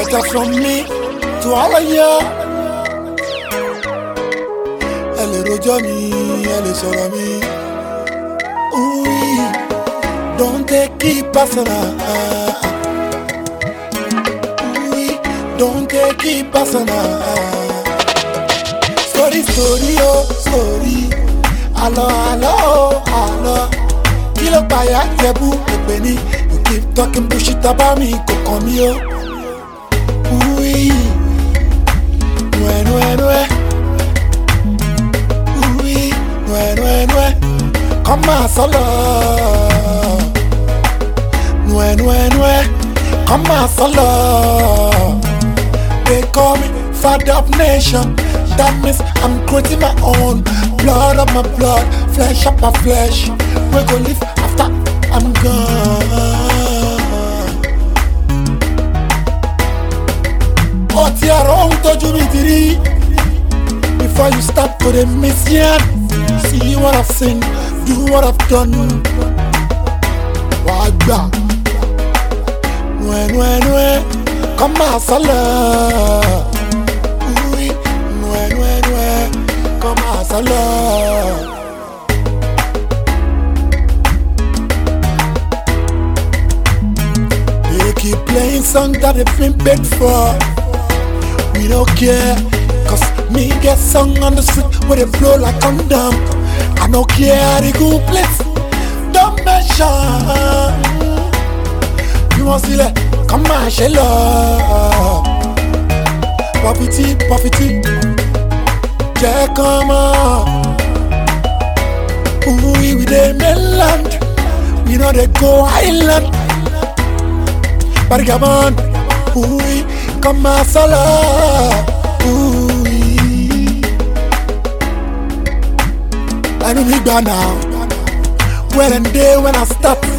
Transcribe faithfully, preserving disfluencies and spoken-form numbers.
letter from me to all of you. Elle est rojami, elle est sorami. Oui, don't take it personal. Oui, don't take it personal. Story, story, oh, story. Allo, allo, allo. Kilo paya, jebu, ebeni. You keep talking bullshit about me, go come here. Oui, ouais, ouais, ouais. Oui, ouais, ouais, ouais. Comment ça là? Ouais, ouais, ouais. Comment ça là? They call me father of nation. That means I'm creating my own. Blood of my blood, flesh of my flesh. We gon' live after I'm gone. Oh, ti aro un toju mi tiri. Before you start to the mission, see what I've seen, do what I've done. Wagba, nwe nwe nwe, kama sala. Oui, nwe nwe nwe, kama sala. They keep playing songs that they've been paid for. We don't care, cause me get sung on the street where they blow like condom. I don't care the good place, don't mention. You want to see that? Come on, shell up. Poverty, poverty, yeah, come on. We with the mainland, we know they go island. But come on, we come on, sala. I don't need that now. When and day when I start